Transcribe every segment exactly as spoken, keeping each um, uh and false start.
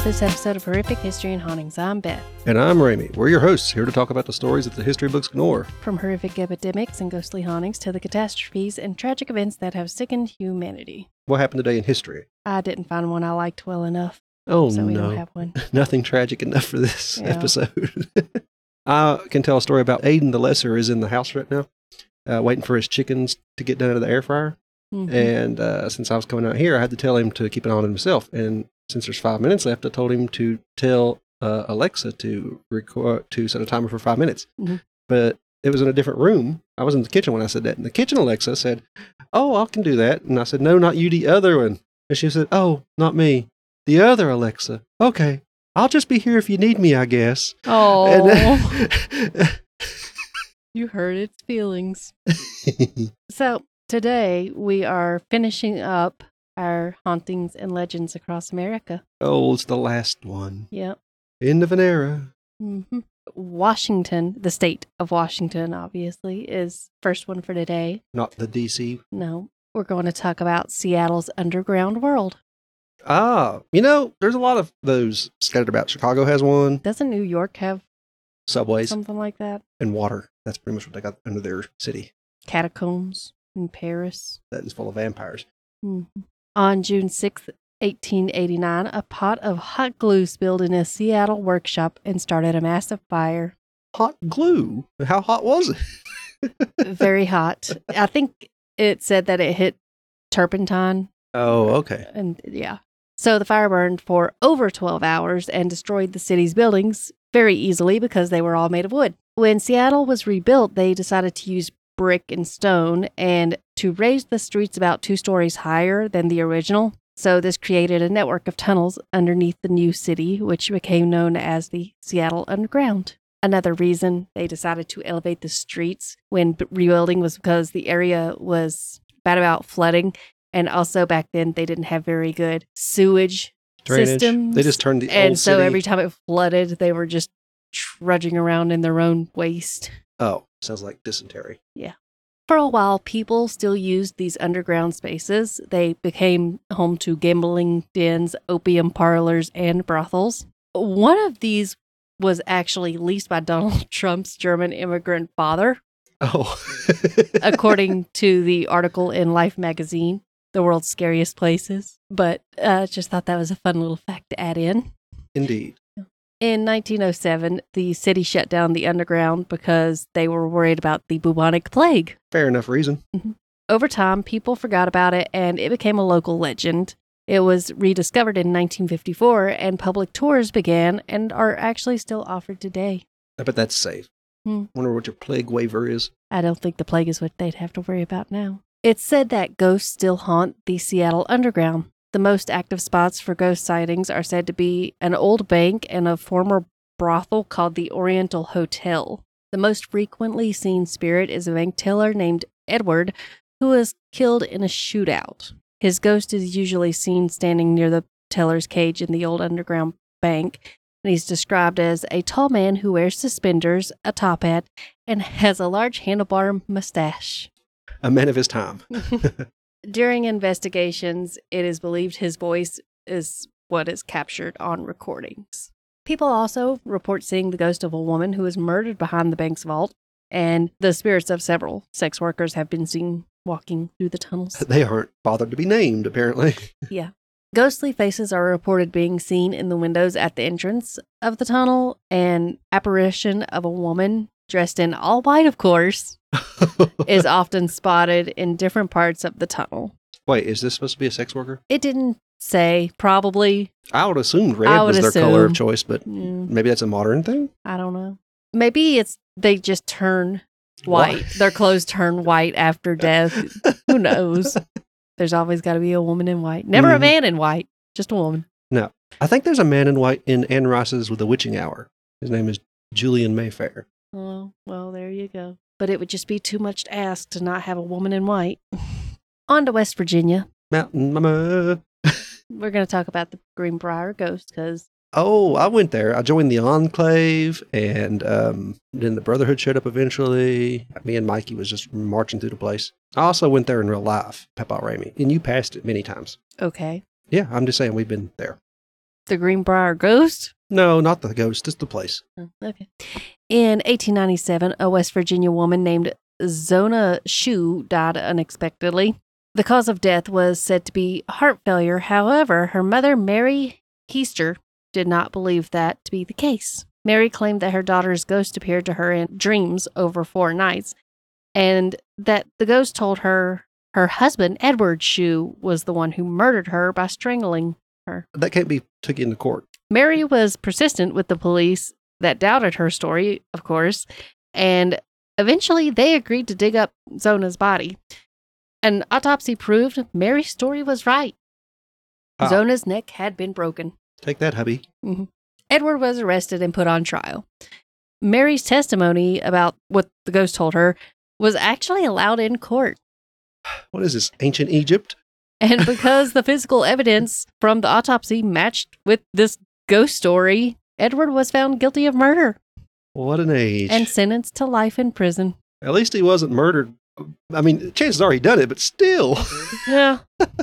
this episode of Horrific History and Hauntings. I'm Beth. And I'm Rami. We're your hosts, here to talk about the stories that the history books ignore. From horrific epidemics and ghostly hauntings to the catastrophes and tragic events that have sickened humanity. What happened today in history? I didn't find one I liked well enough. Oh, so we no. don't have one. Nothing tragic enough for this Yeah. episode. I can tell a story about Aiden the Lesser is in the house right now, uh, waiting for his chickens to get done out of the air fryer. Mhm. And uh, since I was coming out here, I had to tell him to keep an eye on himself. And since there's five minutes left, I told him to tell uh, Alexa to record to set a timer for five minutes. Mhm. But it was in a different room. I was in the kitchen when I said that. And the kitchen Alexa said, "Oh, I can do that." And I said, "No, not you, the other one." And she said, "Oh, not me. The other Alexa. Okay. I'll just be here if you need me, I guess." Oh, And, you hurt its feelings. So today we are finishing up our hauntings and legends across America. oh, it's the last one. Yep. End of an era. hmm Washington, the state of Washington, obviously, is first one for today. Not the D C. No, we're going to talk about Seattle's underground world. Ah, you know, there's a lot of those scattered about. Chicago has one. Doesn't New York have Subways something like that? and water. That's pretty much what they got under their city. Catacombs in Paris. That is full of vampires. Mhm. On June sixth, eighteen eighty-nine, a pot of hot glue spilled in a Seattle workshop and started a massive fire. Hot glue? How hot was it? Very hot. I think it said that it hit turpentine. Oh, okay. And yeah. So the fire burned for over twelve hours and destroyed the city's buildings very easily because they were all made of wood. When Seattle was rebuilt, they decided to use brick and stone and to raise the streets about two stories higher than the original. So this created a network of tunnels underneath the new city, which became known as the Seattle Underground. Another reason they decided to elevate the streets when b- rebuilding was because the area was bad about flooding. And also back then, they didn't have very good sewage Drainage. systems. They just turned the and old so city. every time it flooded, they were just trudging around in their own waste. Oh, sounds like dysentery. For a while, people still used these underground spaces. They became home to gambling dens, opium parlors, and brothels. One of these was actually leased by Donald Trump's German immigrant father, Oh. according to the article in Life magazine, The World's Scariest Places. But I uh, just thought that was a fun little fact to add in. Indeed. In nineteen oh seven, the city shut down the underground because they were worried about the bubonic plague. Fair enough reason. Over time, people forgot about it and it became a local legend. It was rediscovered in nineteen fifty-four and public tours began and are actually still offered today. I bet that's safe. Hmm. Wonder what your plague waiver is. I don't think the plague is what they'd have to worry about now. It's said that ghosts still haunt the Seattle Underground. The most active spots for ghost sightings are said to be an old bank and a former brothel called the Oriental Hotel. The most frequently seen spirit is a bank teller named Edward, who was killed in a shootout. His ghost is usually seen standing near the teller's cage in the old underground bank, and he's described as a tall man who wears suspenders, a top hat, and has a large handlebar mustache. A man of his time. During investigations, it is believed his voice is what is captured on recordings. People also report seeing the ghost of a woman who was murdered behind the bank's vault, and the spirits of several sex workers have been seen walking through the tunnels. They aren't bothered to be named, apparently. Yeah. Ghostly faces are reported being seen in the windows at the entrance of the tunnel. An apparition of a woman, dressed in all white, of course, is often spotted in different parts of the tunnel. Wait, is this supposed to be a sex worker? It didn't say, probably. I would assume red I would was their color of assume. choice, but Mm, maybe that's a modern thing? I don't know. Maybe it's they just turn white. Why? Their clothes turn white after death. Who knows? There's always got to be a woman in white. Never a Mhm. man in white, just a woman. No. I think there's a man in white in Anne Rice's With the Witching Hour. His name is Julian Mayfair. Oh, well, there you go. But it would just be too much to ask to not have a woman in white. On to West Virginia. Mountain Mama. We're going to talk about the Greenbrier ghost because Oh, I went there. I joined the Enclave, and um, then the Brotherhood showed up eventually. Me and Mikey was just marching through the place. I also went there in real life, Papa Rami, and you passed it many times. okay. Yeah, I'm just saying we've been there. The Greenbrier Ghost? No, not the ghost. It's the place. Oh, okay. In eighteen ninety-seven, a West Virginia woman named Zona Shue died unexpectedly. The cause of death was said to be heart failure. However, her mother, Mary Heister, did not believe that to be the case. Mary claimed that her daughter's ghost appeared to her in dreams over four nights, and that the ghost told her her husband, Edward Shue, was the one who murdered her by strangling her. That can't be took into court. Mary was persistent with the police that doubted her story, of course, and eventually they agreed to dig up Zona's body. An autopsy proved Mary's story was right. Ah. Zona's neck had been broken. Take that, hubby. Mm-hmm. Edward was arrested and put on trial. Mary's testimony about what the ghost told her was actually allowed in court. What is this, ancient Egypt? And because the physical evidence from the autopsy matched with this ghost story, Edward was found guilty of murder. What an age. And sentenced to life in prison. At least he wasn't murdered. I mean, chances are he done it, but still. Yeah.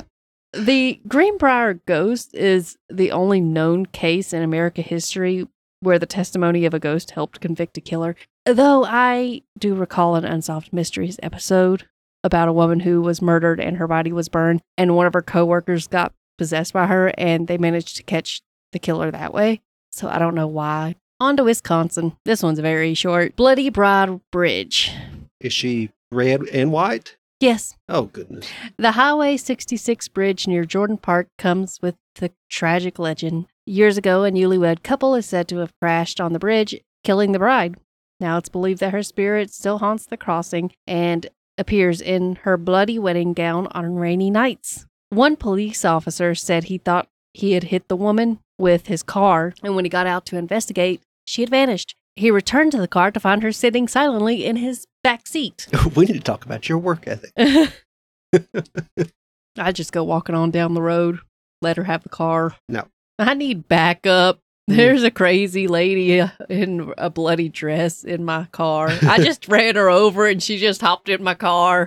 The Greenbrier Ghost is the only known case in American history where the testimony of a ghost helped convict a killer. Though I do recall an Unsolved Mysteries episode about a woman who was murdered and her body was burned, and one of her coworkers got possessed by her, and they managed to catch the killer that way. So I don't know why. On to Wisconsin. This one's very short. Bloody Bride Bridge. Is she red and white? Yes. Oh, goodness. The Highway sixty-six bridge near Jordan Park comes with the tragic legend. Years ago, a newlywed couple is said to have crashed on the bridge, killing the bride. Now it's believed that her spirit still haunts the crossing and appears in her bloody wedding gown on rainy nights. One police officer said he thought he had hit the woman with his car, and when he got out to investigate, she had vanished. He returned to the car to find her sitting silently in his back seat. We need to talk about your work ethic. I just go walking on down the road, let her have the car. No. I need backup. There's a crazy lady in a bloody dress in my car. I just ran her over and she just hopped in my car.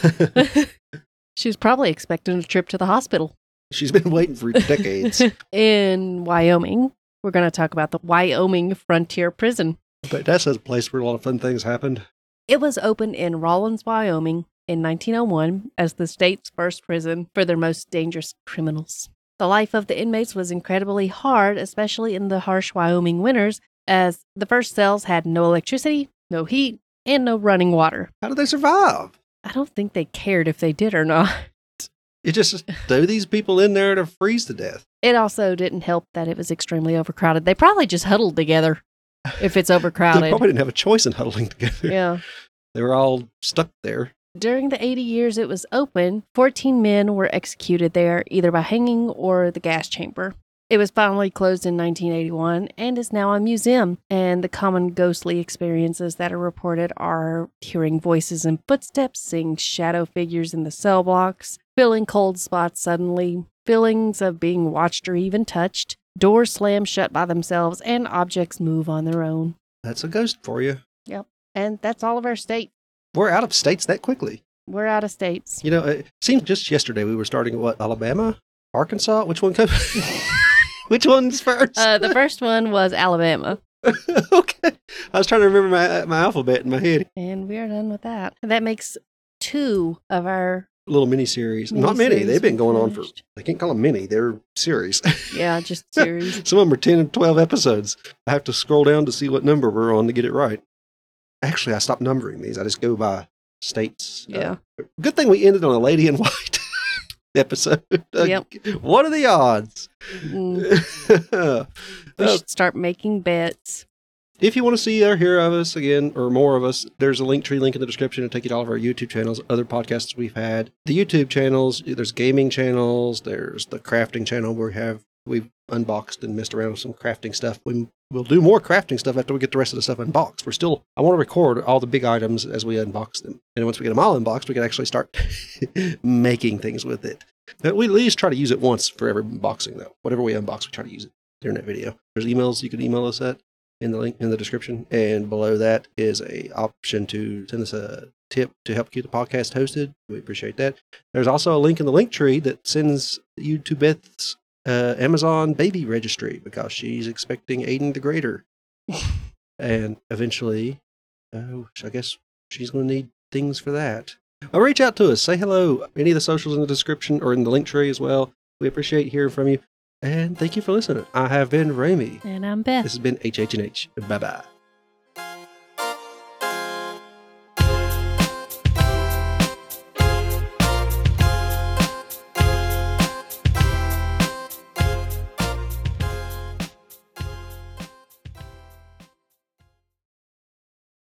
She was probably expecting a trip to the hospital. She's been waiting for decades. In Wyoming, we're going to talk about the Wyoming Frontier Prison. But that's a place where a lot of fun things happened. It was opened in Rawlins, Wyoming in nineteen oh one as the state's first prison for their most dangerous criminals. The life of the inmates was incredibly hard, especially in the harsh Wyoming winters, as the first cells had no electricity, no heat, and no running water. How did they survive? I don't think they cared if they did or not. You just throw these people in there to freeze to death. It also didn't help that it was extremely overcrowded. They probably just huddled together if it's overcrowded. They probably didn't have a choice in huddling together. Yeah. They were all stuck there. During the eighty years it was open, fourteen men were executed there, either by hanging or the gas chamber. It was finally closed in nineteen eighty-one and is now a museum. And the common ghostly experiences that are reported are hearing voices and footsteps, seeing shadow figures in the cell blocks, feeling cold spots suddenly, feelings of being watched or even touched, doors slam shut by themselves, and objects move on their own. That's a ghost for you. Yep. And that's all of our state. We're out of states that quickly. We're out of states. You know, it seemed just yesterday we were starting at what, Alabama? Arkansas? Which one comes? Which one's first? Uh, the first one was Alabama. Okay. I was trying to remember my my alphabet in my head. And we're done with that. That makes two of our Little mini series. Not many. mini-series They've been we going on for, finished. they can't call them mini. They're series. Yeah, just series. Some of them are ten and twelve episodes. I have to scroll down to see what number we're on to get it right. Actually, I stopped numbering these. I just go by states. Yeah. Uh, good thing we ended on a lady in white episode. Uh, Yep. What are the odds? Mm, we Uh, should start making bets. If you want to see or hear of us again, or more of us, there's a link tree link in the description to take you to all of our YouTube channels, other podcasts we've had. The YouTube channels, there's gaming channels, there's the crafting channel where we have, we've unboxed and messed around with some crafting stuff. We, we'll do more crafting stuff after we get the rest of the stuff unboxed. We're still, I want to record all the big items as we unbox them. And once we get them all unboxed, we can actually start making things with it. But we at least try to use it once for every unboxing, though. Whatever we unbox, we try to use it during that video. There's emails you can email us at in the link in the description. And below that is a option to send us a tip to help keep the podcast hosted. We appreciate that. There's also a link in the link tree that sends you to Beth's uh, Amazon baby registry because she's expecting Aiden the Greater. And eventually, uh, I guess she's going to need things for that. Well, reach out to us. Say hello. Any of the socials in the description or in the link tree as well. We appreciate hearing from you. And thank you for listening. I have been Ramey. And I'm Beth. This has been H H and H. Bye-bye.